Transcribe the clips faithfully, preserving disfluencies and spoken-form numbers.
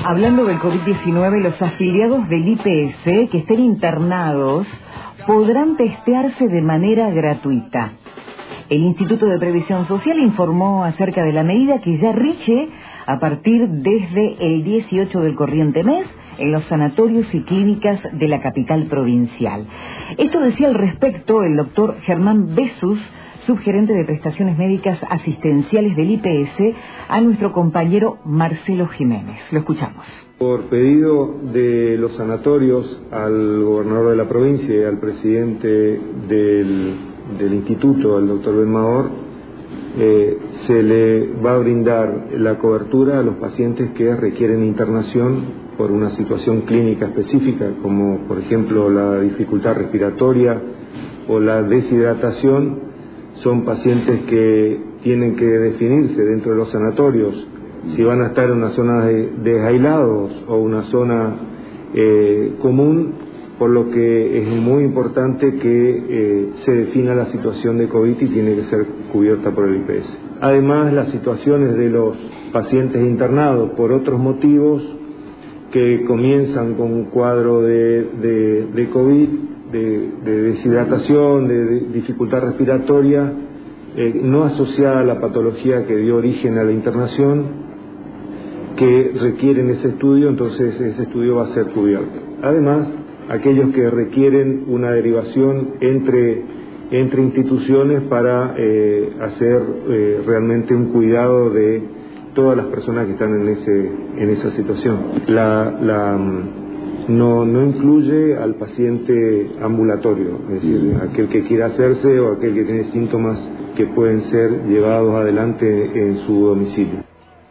Hablando del COVID diecinueve, los afiliados del I P S que estén internados podrán testearse de manera gratuita. El Instituto de Previsión Social informó acerca de la medida que ya rige a partir desde el dieciocho del corriente mes en los sanatorios y clínicas de la capital provincial. Esto decía al respecto el doctor Germán Besus, subgerente de prestaciones médicas asistenciales del I P S, a nuestro compañero Marcelo Jiménez. Lo escuchamos. Por pedido de los sanatorios al gobernador de la provincia y al presidente del, del instituto, al doctor Benmador, eh, se le va a brindar la cobertura a los pacientes que requieren internación por una situación clínica específica, como por ejemplo la dificultad respiratoria o la deshidratación. Son pacientes que tienen que definirse dentro de los sanatorios si van a estar en una zona de, de aislados o una zona eh, común, por lo que es muy importante que eh, se defina la situación de COVID y tiene que ser cubierta por el I P S. Además, las situaciones de los pacientes internados por otros motivos que comienzan con un cuadro de, de, de COVID, de, de deshidratación, de, de dificultad respiratoria, eh, no asociada a la patología que dio origen a la internación, que requieren ese estudio, entonces ese estudio va a ser cubierto. Además, aquellos que requieren una derivación entre, entre instituciones para eh, hacer eh, realmente un cuidado de todas las personas que están en ese en esa situación. La, la no no incluye al paciente ambulatorio, es decir, aquel que quiera hacerse o aquel que tiene síntomas que pueden ser llevados adelante en su domicilio.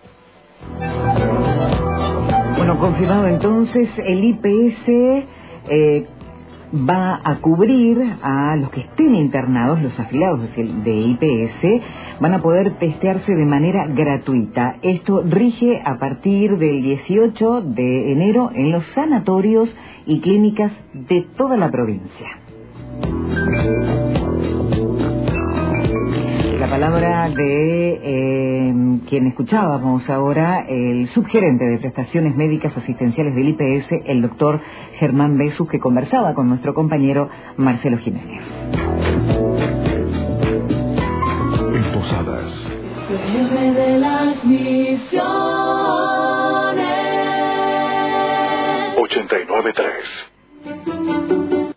Bueno, confirmado entonces, el I P S eh, va a cubrir a los que estén internados, los afiliados de I P S, van a poder testearse de manera gratuita. Esto rige a partir del dieciocho de enero en los sanatorios y clínicas de toda la provincia. La palabra de eh, quien escuchábamos ahora, el subgerente de prestaciones médicas asistenciales del I P S, el doctor Germán Besus, que conversaba con nuestro compañero Marcelo Jiménez. En Posadas. De las misiones. ochenta y nueve punto tres.